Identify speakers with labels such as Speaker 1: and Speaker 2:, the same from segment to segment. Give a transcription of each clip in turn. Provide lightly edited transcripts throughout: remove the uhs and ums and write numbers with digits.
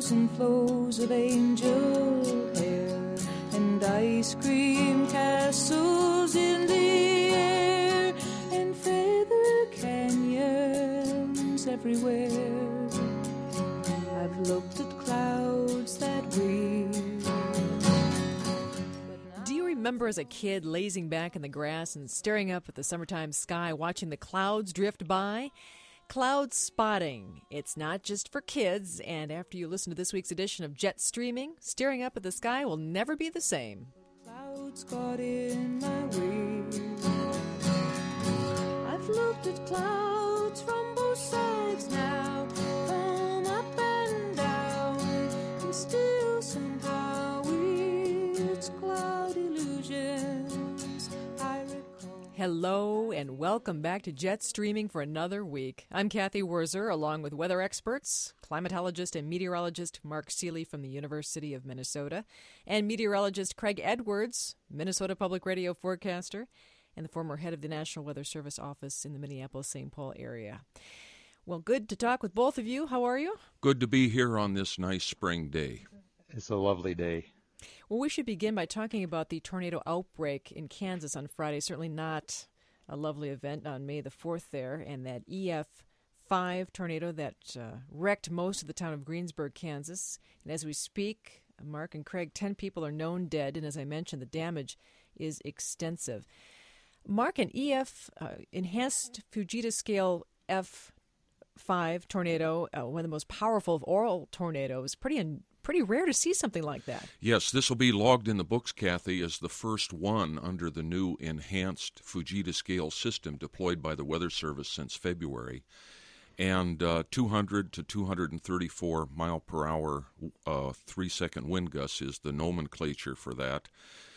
Speaker 1: flows and flows of angel hair and ice cream castles in the air and feather canyons everywhere. I've looked at clouds that weep.
Speaker 2: Do you remember as a kid lazing back in the grass and staring up at the summertime sky, watching the clouds drift by? Cloud spotting. It's not just for kids, and after you listen to this week's edition of Jet Streaming, staring up at the sky will never be the same.
Speaker 1: Clouds got in my way. I've looked at clouds from both sides now, from up and down, and still somehow it's cloud illusions I recall.
Speaker 2: Hello, and welcome back to Jet Streaming for another week. I'm Kathy Wurzer, along with weather experts, climatologist and meteorologist Mark Seeley from the University of Minnesota, and meteorologist Craig Edwards, Minnesota Public Radio forecaster, and the former head of the National Weather Service office in the Minneapolis-St. Paul area. Well, good to talk with both of you. How are you?
Speaker 3: Good to be here on this nice spring day.
Speaker 4: It's a lovely day.
Speaker 2: Well, we should begin by talking about the tornado outbreak in Kansas on Friday. Certainly not a lovely event on May the 4th there, and that EF5 tornado that wrecked most of the town of Greensburg, Kansas. And as we speak, Mark and Craig, 10 people are known dead, and as I mentioned, the damage is extensive. Mark, an enhanced Fujita scale F5 tornado, one of the most powerful of auroral tornadoes, pretty rare to see something like that.
Speaker 3: Yes, this will be logged in the books, Kathy, as the first one under the new enhanced Fujita scale system deployed by the Weather Service since February. And 200 to 234 mile per hour 3-second wind gusts is the nomenclature for that.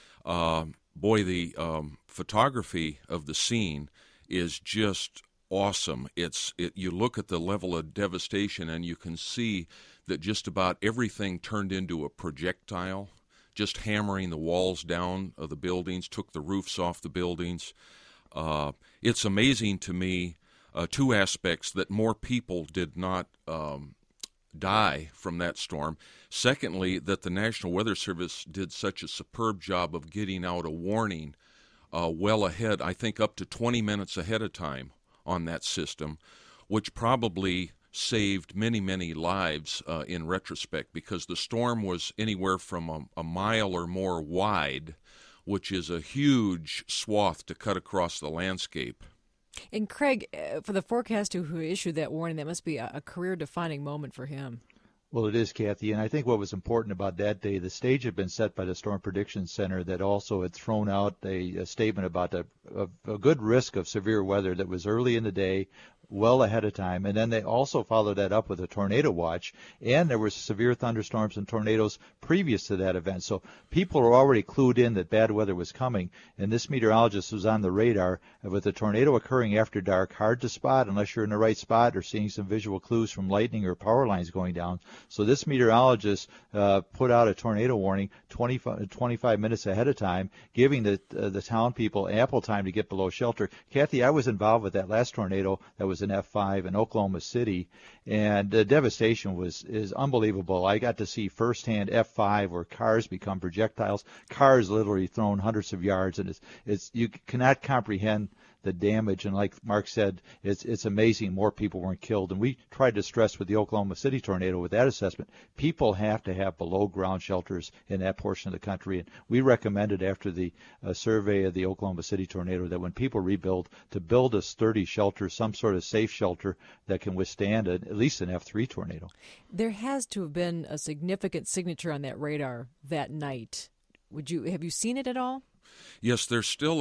Speaker 3: The photography of the scene is just awesome. You look at the level of devastation and you can see that just about everything turned into a projectile, just hammering the walls down of the buildings, took the roofs off the buildings. It's amazing to me, two aspects: that more people did not die from that storm. Secondly, that the National Weather Service did such a superb job of getting out a warning well ahead, I think up to 20 minutes ahead of time on that system, which probably saved many, many lives in retrospect, because the storm was anywhere from a mile or more wide, which is a huge swath to cut across the landscape.
Speaker 2: And Craig, for the forecaster who issued that warning, that must be a career-defining moment for him.
Speaker 4: Well, it is, Kathy, and I think what was important about that day, the stage had been set by the Storm Prediction Center that also had thrown out a statement about a good risk of severe weather that was early in the day, well ahead of time, and then they also followed that up with a tornado watch, and there were severe thunderstorms and tornadoes previous to that event. So people were already clued in that bad weather was coming, and this meteorologist was on the radar with a tornado occurring after dark, hard to spot unless you're in the right spot or seeing some visual clues from lightning or power lines going down. So this meteorologist put out a tornado warning 25 minutes ahead of time, giving the town people ample time to get below shelter. Kathy, I was involved with that last tornado that was an F5 in Oklahoma City, and the devastation is unbelievable. I got to see firsthand F5 where cars become projectiles, cars literally thrown hundreds of yards, and it's you cannot comprehend the damage. And like Mark said, it's amazing more people weren't killed. And we tried to stress with the Oklahoma City tornado with that assessment, people have to have below ground shelters in that portion of the country. And we recommended after the survey of the Oklahoma City tornado that when people rebuild, to build a sturdy shelter, some sort of safe shelter that can withstand at least an F3 tornado.
Speaker 2: There has to have been a significant signature on that radar that night. Have you seen it at all?
Speaker 3: Yes, there's still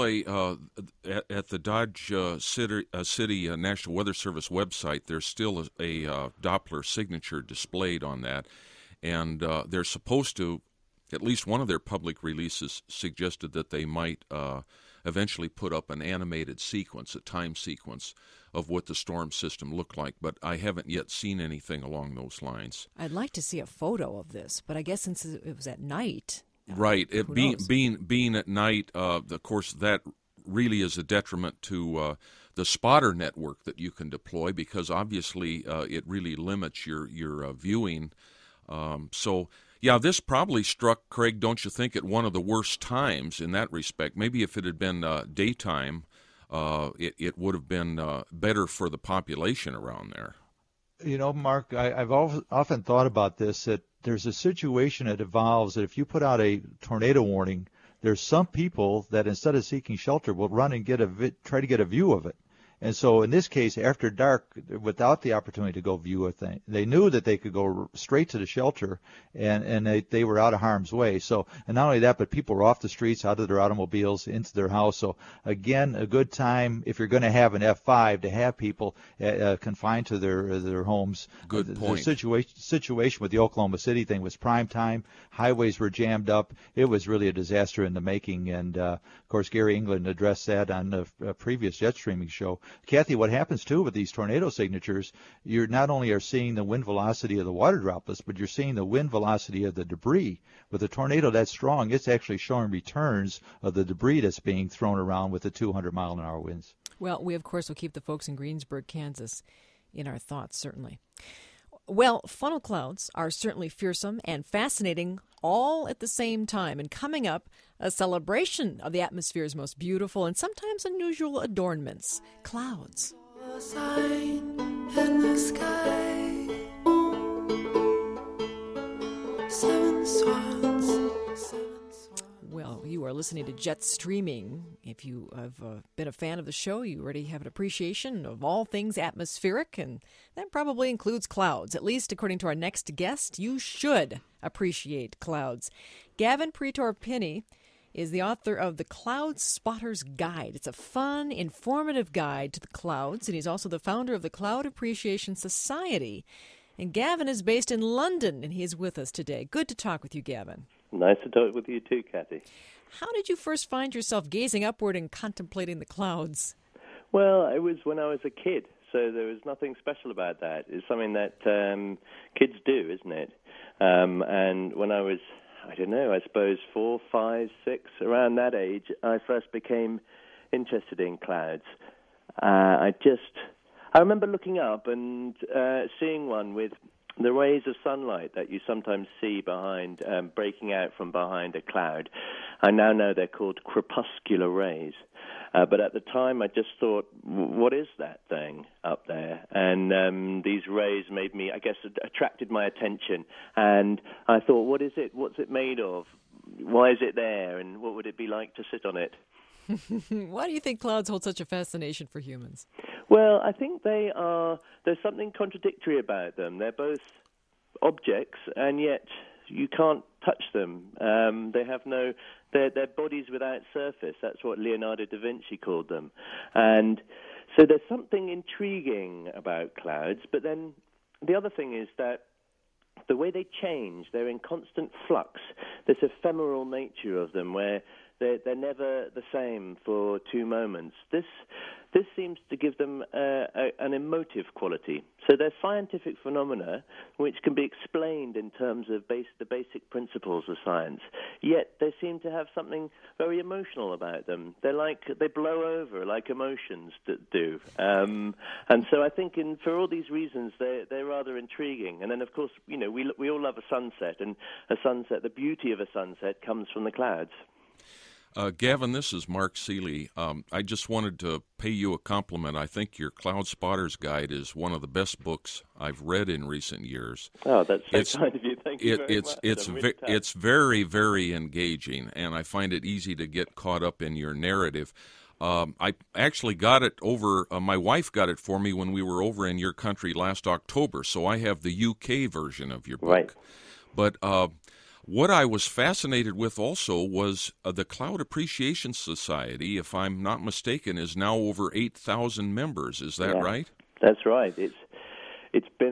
Speaker 3: at the Dodge City National Weather Service website, there's still a Doppler signature displayed on that. And they're supposed to, at least one of their public releases suggested that they might eventually put up an animated sequence, a time sequence of what the storm system looked like. But I haven't yet seen anything along those lines.
Speaker 2: I'd like to see a photo of this, but I guess since it was at night.
Speaker 3: Right. Being at night, of course, that really is a detriment to the spotter network that you can deploy, because obviously it really limits your viewing So, yeah, this probably struck Craig, don't you think, at one of the worst times in that respect. Maybe if it had been daytime, it would have been better for the population around there.
Speaker 4: You know, Mark, I've often thought about this, that there's a situation that evolves that if you put out a tornado warning, there's some people that instead of seeking shelter will run and try to get a view of it. And so in this case, after dark, without the opportunity to go view a thing, they knew that they could go straight to the shelter, and they were out of harm's way. So, and not only that, but people were off the streets, out of their automobiles, into their house. So again, a good time if you're going to have an F5 to have people confined to their homes.
Speaker 3: Good point.
Speaker 4: The situation with the Oklahoma City thing was prime time. Highways were jammed up. It was really a disaster in the making. And of course, Gary England addressed that on the previous jet streaming show. Kathy, what happens too with these tornado signatures, you're not only are seeing the wind velocity of the water droplets, but you're seeing the wind velocity of the debris. With a tornado that strong, it's actually showing returns of the debris that's being thrown around with the 200-mile-an-hour winds.
Speaker 2: Well, we, of course, will keep the folks in Greensburg, Kansas in our thoughts, certainly. Well, funnel clouds are certainly fearsome and fascinating all at the same time. And coming up, a celebration of the atmosphere's most beautiful and sometimes unusual adornments, clouds.
Speaker 1: A sign in the sky. 7 swans. 7 swans.
Speaker 2: Well, you are listening to Jet Streaming. If you have been a fan of the show, you already have an appreciation of all things atmospheric, and that probably includes clouds. At least according to our next guest, you should appreciate clouds. Gavin Pretor-Pinney is the author of The Cloud Spotter's Guide. It's a fun, informative guide to the clouds, and he's also the founder of the Cloud Appreciation Society. And Gavin is based in London, and he is with us today. Good to talk with you, Gavin.
Speaker 5: Nice to talk with you too, Kathy.
Speaker 2: How did you first find yourself gazing upward and contemplating the clouds?
Speaker 5: Well, it was when I was a kid, so there was nothing special about that. It's something that kids do, isn't it? And when I was, I don't know, I suppose 4, 5, 6, around that age, I first became interested in clouds. I remember looking up and seeing one with the rays of sunlight that you sometimes see behind, breaking out from behind a cloud. I now know they're called crepuscular rays. But at the time, I just thought, what is that thing up there? And these rays made me, I guess, attracted my attention. And I thought, what is it? What's it made of? Why is it there? And what would it be like to sit on it?
Speaker 2: Why do you think clouds hold such a fascination for humans?
Speaker 5: Well, I think there's something contradictory about them. They're both objects, and yet you can't touch them. They have they're bodies without surface. That's what Leonardo da Vinci called them. And so there's something intriguing about clouds, but then the other thing is that the way they change, they're in constant flux. This ephemeral nature of them where they're never the same for 2 moments. This seems to give them an emotive quality. So they're scientific phenomena which can be explained in terms of the basic principles of science. Yet they seem to have something very emotional about them. They blow over like emotions do. And so I think for all these reasons they're rather intriguing. And then of course we all love a sunset, and the beauty of a sunset comes from the clouds.
Speaker 3: Gavin, this is Mark Seeley. I just wanted to pay you a compliment. I think your Cloud Spotter's Guide is one of the best books I've read in recent years.
Speaker 5: Oh, that's so kind of you. Thank you very much.
Speaker 3: It's very, very engaging, and I find it easy to get caught up in your narrative. I actually got it over, my wife got it for me when we were over in your country last October, so I have the UK version of your book.
Speaker 5: Right.
Speaker 3: But what I was fascinated with also was the Cloud Appreciation Society, if I'm not mistaken, is now over 8,000 members. Is that right?
Speaker 5: That's right. It's been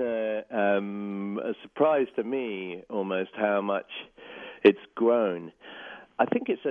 Speaker 5: a surprise to me almost how much it's grown. I think it's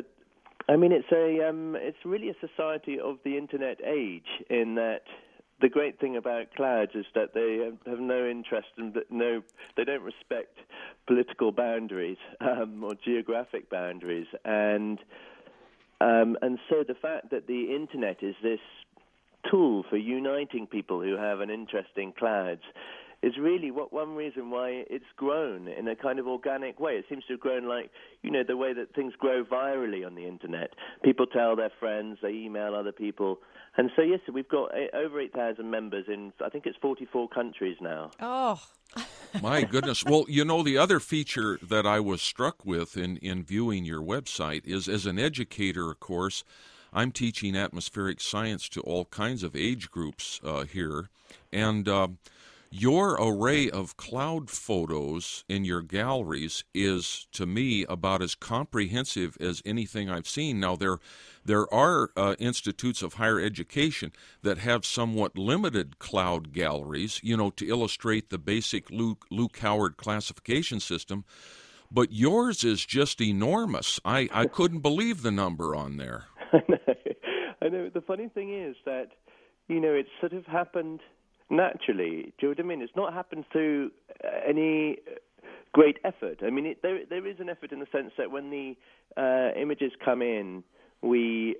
Speaker 5: really a society of the internet age, in that the great thing about clouds is that they have no interest in they don't respect political boundaries or geographic boundaries, and so the fact that the internet is this tool for uniting people who have an interest in clouds is really one reason why it's grown in a kind of organic way. It seems to have grown like, the way that things grow virally on the internet. People tell their friends, they email other people. And so, yes, we've got over 8,000 members in, I think it's 44 countries now.
Speaker 2: Oh,
Speaker 3: my goodness. Well, the other feature that I was struck with in viewing your website is, as an educator, of course, I'm teaching atmospheric science to all kinds of age groups here. And your array of cloud photos in your galleries is, to me, about as comprehensive as anything I've seen. Now, there are institutes of higher education that have somewhat limited cloud galleries, to illustrate the basic Luke Howard classification system. But yours is just enormous. I couldn't believe the number on there.
Speaker 5: I know. The funny thing is that, it's sort of happened naturally. Do you know what I mean? It's not happened through any great effort. I mean, there is an effort in the sense that when the images come in, we,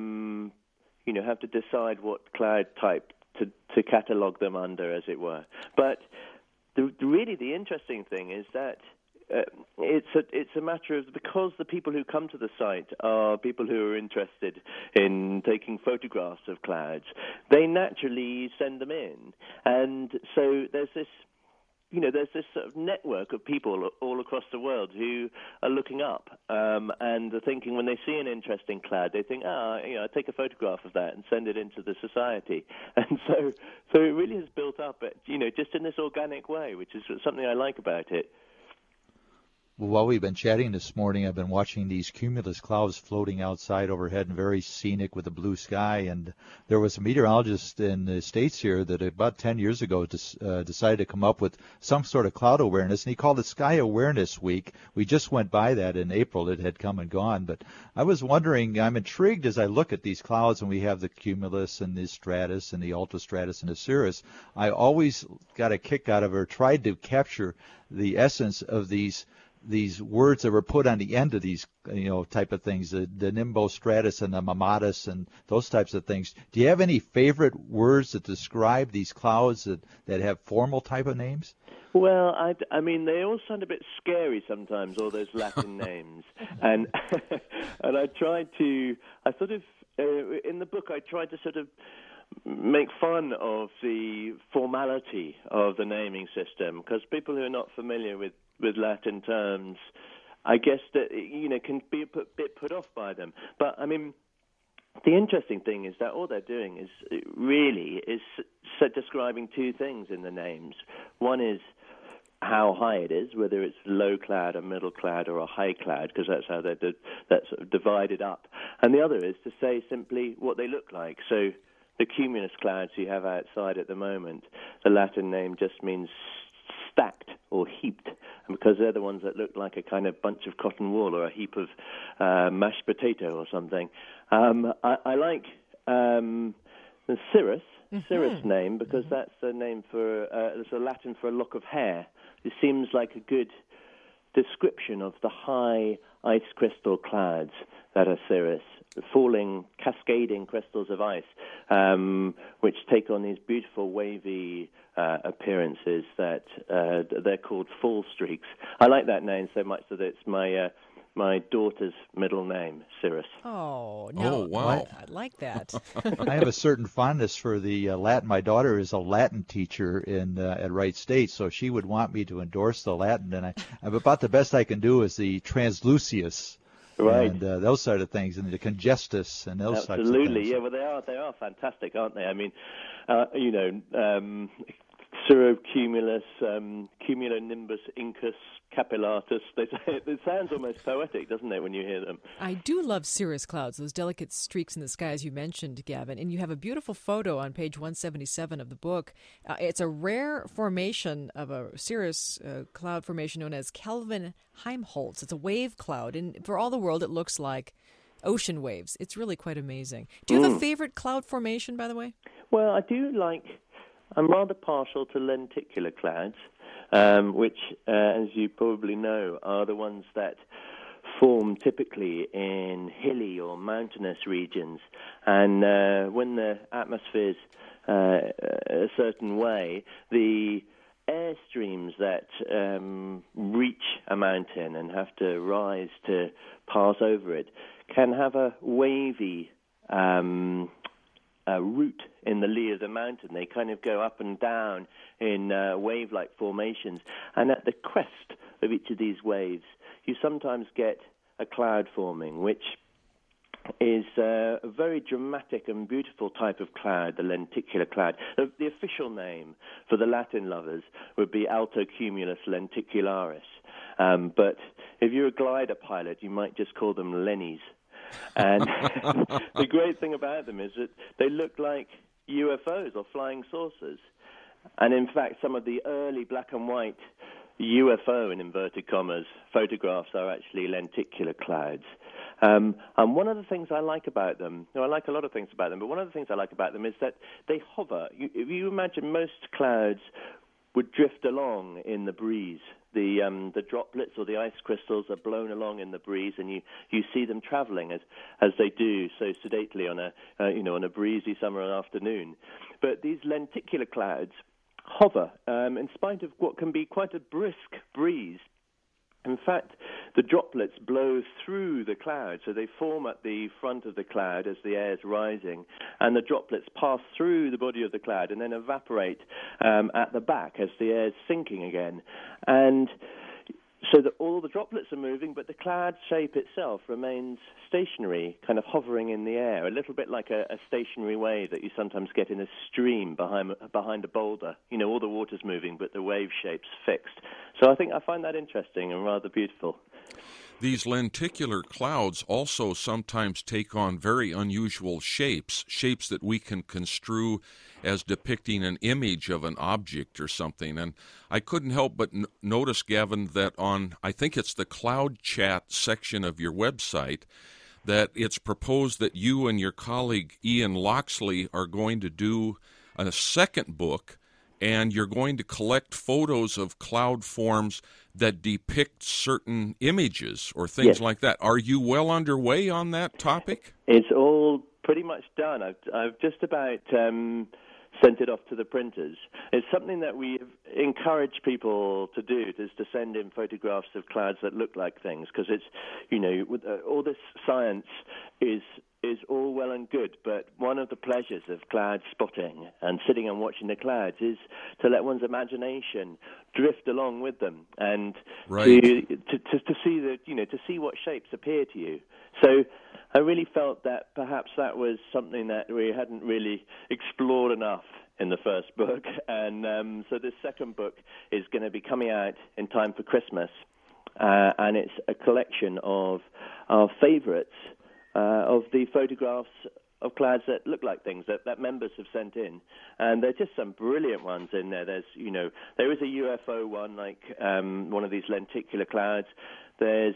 Speaker 5: have to decide what cloud type to catalog them under, as it were. But really the interesting thing is that it's a matter of, because the people who come to the site are people who are interested in taking photographs of clouds, they naturally send them in. And so there's this sort of network of people all across the world who are looking up and are thinking, when they see an interesting cloud, they think, take a photograph of that and send it into the society. And so it really has built up, just in this organic way, which is something I like about it.
Speaker 4: Well, while we've been chatting this morning, I've been watching these cumulus clouds floating outside overhead and very scenic with the blue sky. And there was a meteorologist in the States here that about 10 years ago decided to come up with some sort of cloud awareness, and he called it Sky Awareness Week. We just went by that in April. It had come and gone. But I was wondering, I'm intrigued as I look at these clouds, and we have the cumulus and the stratus and the ultrastratus and the cirrus. I always got a kick out of, or tried to capture the essence of these words that were put on the end of these, type of things, the nimbostratus and the mammatus and those types of things. Do you have any favorite words that describe these clouds that have formal type of names?
Speaker 5: Well, I mean, they all sound a bit scary sometimes, all those Latin names. And and in the book, I tried to sort of make fun of the formality of the naming system, because people who are not familiar with Latin terms, I guess that, can be a bit put off by them. But, I mean, the interesting thing is that all they're doing is describing two things in the names. One is how high it is, whether it's low cloud, a middle cloud, or a high cloud, because that's how that's sort of divided up. And the other is to say simply what they look like. So the cumulus clouds you have outside at the moment, the Latin name just means stacked or heaped, because they're the ones that look like a kind of bunch of cotton wool or a heap of mashed potato or something. I like the cirrus name, because that's the name for it's a Latin for a lock of hair. It seems like a good description of the high ice crystal clouds that are cirrus, falling, cascading crystals of ice, which take on these beautiful wavy appearances that they're called fall streaks. I like that name so much that it's my daughter's middle name, Cirrus.
Speaker 2: Oh, no.
Speaker 3: Oh, wow.
Speaker 2: I like that.
Speaker 4: I have a certain fondness for the Latin. My daughter is a Latin teacher at Wright State, so she would want me to endorse the Latin, and I'm about the best I can do is the translucius.
Speaker 5: Right.
Speaker 4: And those sort of things, and the congestus and those types of things.
Speaker 5: Absolutely, yeah. Well, they are fantastic, aren't they? I mean, cirrocumulus, cumulonimbus incus capillatus. It sounds almost poetic, doesn't it, when you hear them?
Speaker 2: I do love cirrus clouds, those delicate streaks in the sky, as you mentioned, Gavin. And you have a beautiful photo on page 177 of the book. It's a rare formation of a cirrus cloud formation known as Kelvin-Helmholtz. It's a wave cloud, and for all the world, it looks like ocean waves. It's really quite amazing. Do you have a favorite cloud formation, by the way?
Speaker 5: Well, I'm rather partial to lenticular clouds, which, as you probably know, are the ones that form typically in hilly or mountainous regions. And when the atmosphere's a certain way, the air streams that reach a mountain and have to rise to pass over it can have a wavy route in the lee of the mountain. They kind of go up and down in wave-like formations. And at the crest of each of these waves, you sometimes get a cloud forming, which is a very dramatic and beautiful type of cloud, the lenticular cloud. The official name for the Latin lovers would be Altocumulus lenticularis. But if you're a glider pilot, you might just call them Lennies. And the great thing about them is that they look like UFOs or flying saucers. And in fact, some of the early black and white UFO, in inverted commas, photographs are actually lenticular clouds. And one of the things I like about them, I like a lot of things about them, but one of the things I like about them is that they hover. If you imagine most clouds would drift along in the breeze. The droplets or the ice crystals are blown along in the breeze, and you see them traveling as they do so sedately on a breezy summer afternoon. But these lenticular clouds hover in spite of what can be quite a brisk breeze. In fact, the droplets blow through the cloud, so they form at the front of the cloud as the air is rising, and the droplets pass through the body of the cloud and then evaporate at the back as the air is sinking again. And so that all the droplets are moving, but the cloud shape itself remains stationary, kind of hovering in the air, a little bit like a stationary wave that you sometimes get in a stream behind a boulder. All the water's moving, but the wave shape's fixed. So I find that interesting and rather beautiful.
Speaker 3: These lenticular clouds also sometimes take on very unusual shapes that we can construe as depicting an image of an object or something. And I couldn't help but notice, Gavin, that on, I think it's the Cloud Chat section of your website, that it's proposed that you and your colleague Ian Loxley are going to do a second book, and you're going to collect photos of cloud forms that depict certain images or things like that. Are you well underway on that topic?
Speaker 5: It's all pretty much done. I've just about sent it off to the printers. It's something that we encourage people to do, is to send in photographs of clouds that look like things, because it's, all this science is all well and good, but one of the pleasures of cloud spotting and sitting and watching the clouds is to let one's imagination drift along with them and to see what shapes appear to you. So I really felt that perhaps that was something that we hadn't really explored enough in the first book, and so this second book is going to be coming out in time for Christmas, and it's a collection of our favorites of the photographs of clouds that look like things that members have sent in, and there's just some brilliant ones in there. There is a UFO one, like one of these lenticular clouds. There's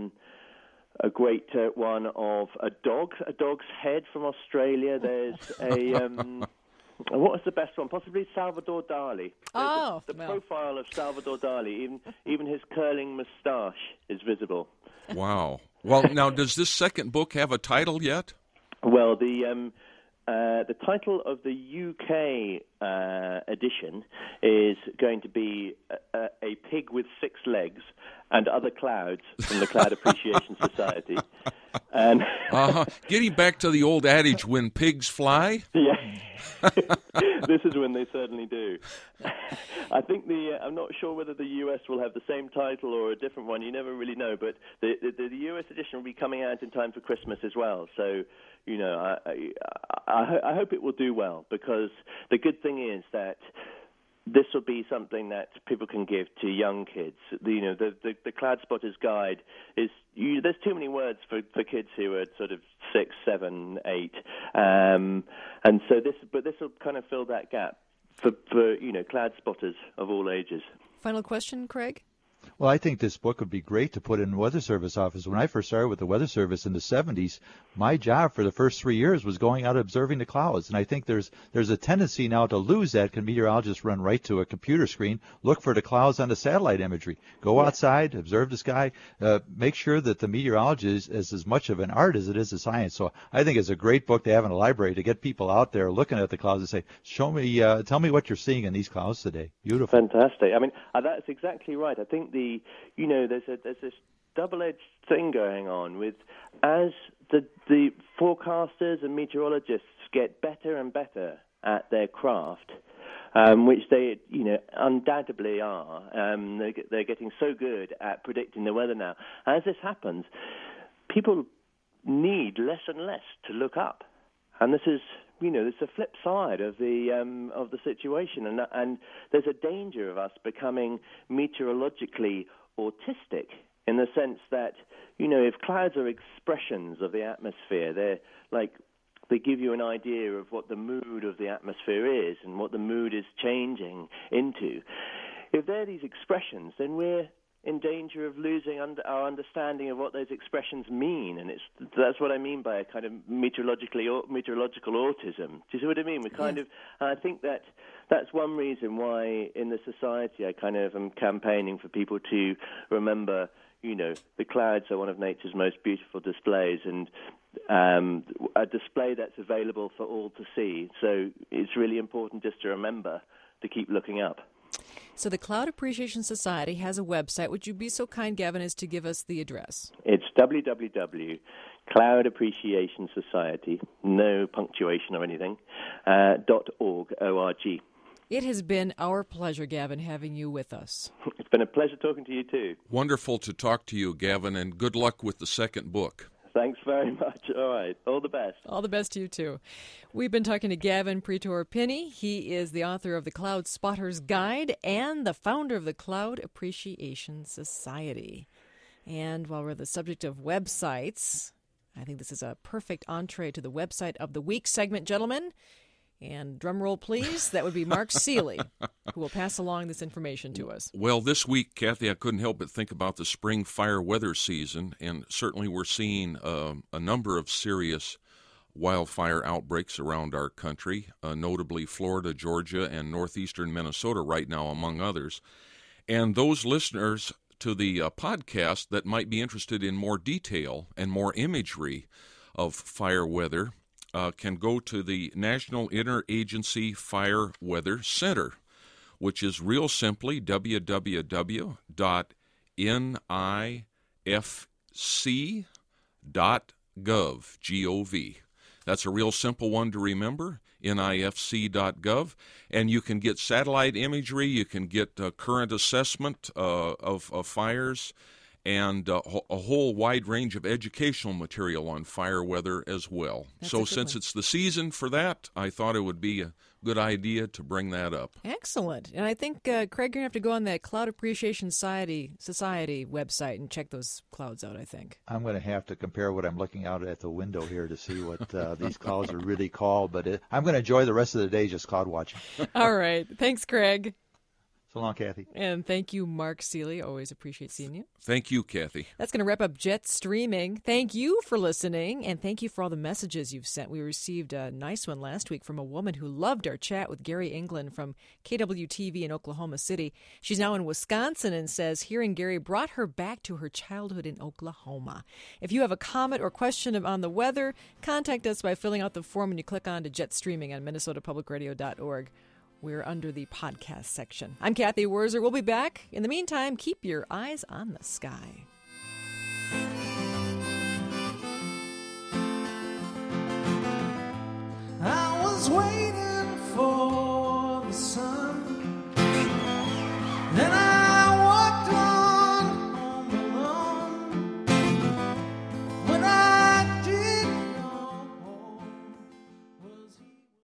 Speaker 5: a great one of a dog's head from Australia. There's a what was the best one? Possibly Salvador Dali. The profile of Salvador Dali, even his curling moustache is visible.
Speaker 3: Wow. Well, now, does this second book have a title yet?
Speaker 5: Well, the title of the UK edition is going to be A Pig with Six Legs and Other Clouds from the Cloud Appreciation Society. And
Speaker 3: getting back to the old adage, when pigs fly?
Speaker 5: Yeah. This is when they certainly do. I think I'm not sure whether the US will have the same title or a different one. You never really know, but the US edition will be coming out in time for Christmas as well. So, I hope it will do well, because the good thing is that this will be something that people can give to young kids. The Cloud Spotter's Guide is there's too many words for kids who are sort of 6, 7, 8, and so this will kind of fill that gap for cloud spotters of all ages.
Speaker 2: Final question, Craig?
Speaker 4: Well, I think this book would be great to put in the Weather Service office. When I first started with the Weather Service in the 70s, my job for the first 3 years was going out observing the clouds. And I think there's a tendency now to lose that. Can meteorologists run right to a computer screen, look for the clouds on the satellite imagery, go outside, observe the sky, make sure that the meteorology is as much of an art as it is a science. So I think it's a great book to have in a library to get people out there looking at the clouds and say, tell me what you're seeing in these clouds today. Beautiful.
Speaker 5: Fantastic. I mean, that's exactly right. I think there's this double-edged thing going on with as the forecasters and meteorologists get better and better at their craft, which they undoubtedly are. They're getting so good at predicting the weather now. As this happens, people need less and less to look up, and this is. There's a flip side of the situation, and there's a danger of us becoming meteorologically autistic in the sense that, if clouds are expressions of the atmosphere, they give you an idea of what the mood of the atmosphere is and what the mood is changing into. If they're these expressions, then we're in danger of losing our understanding of what those expressions mean, and that's what I mean by a kind of meteorological autism. Do you see what I mean? I think that's one reason why in the society I kind of am campaigning for people to remember, the clouds are one of nature's most beautiful displays, and a display that's available for all to see. So it's really important just to remember to keep looking up.
Speaker 2: So the Cloud Appreciation Society has a website. Would you be so kind, Gavin, as to give us the address?
Speaker 5: It's www.cloudappreciationsociety, no punctuation or anything, .org, O-R-G.
Speaker 2: It has been our pleasure, Gavin, having you with us.
Speaker 5: It's been a pleasure talking to you, too.
Speaker 3: Wonderful to talk to you, Gavin, and good luck with the second book.
Speaker 5: Thanks very much. All right. All the best.
Speaker 2: All the best to you, too. We've been talking to Gavin Pretor-Pinney. He is the author of The Cloud Spotter's Guide and the founder of the Cloud Appreciation Society. And while we're on the subject of websites, I think this is a perfect entree to the Website of the Week segment, gentlemen. And drum roll, please. That would be Mark Seeley, who will pass along this information to us.
Speaker 3: Well, this week, Kathy, I couldn't help but think about the spring fire weather season, and certainly we're seeing a number of serious wildfire outbreaks around our country, notably Florida, Georgia, and northeastern Minnesota right now, among others. And those listeners to the podcast that might be interested in more detail and more imagery of fire weather can go to the National Interagency Fire Weather Center, which is real simply www.nifc.gov, G-O-V. That's a real simple one to remember, nifc.gov, and you can get satellite imagery, you can get current assessment of fires, and a whole wide range of educational material on fire weather as well. So since it's the season for that, I thought it would be a good idea to bring that up.
Speaker 2: Excellent. And I think, Craig, you're going to have to go on that Cloud Appreciation Society website and check those clouds out, I think.
Speaker 4: I'm going to have to compare what I'm looking out at the window here to see what these clouds are really called, but I'm going to enjoy the rest of the day just cloud watching.
Speaker 2: All right. Thanks, Craig.
Speaker 4: So long, Kathy.
Speaker 2: And thank you, Mark Seeley. Always appreciate seeing you.
Speaker 3: Thank you, Kathy.
Speaker 2: That's going to wrap up Jet Streaming. Thank you for listening, and thank you for all the messages you've sent. We received a nice one last week from a woman who loved our chat with Gary England from KWTV in Oklahoma City. She's now in Wisconsin and says hearing Gary brought her back to her childhood in Oklahoma. If you have a comment or question on the weather, contact us by filling out the form when you click on to Jet Streaming on MinnesotaPublicRadio.org. We're under the podcast section. I'm Kathy Wurzer. We'll be back. In the meantime, keep your eyes on the sky.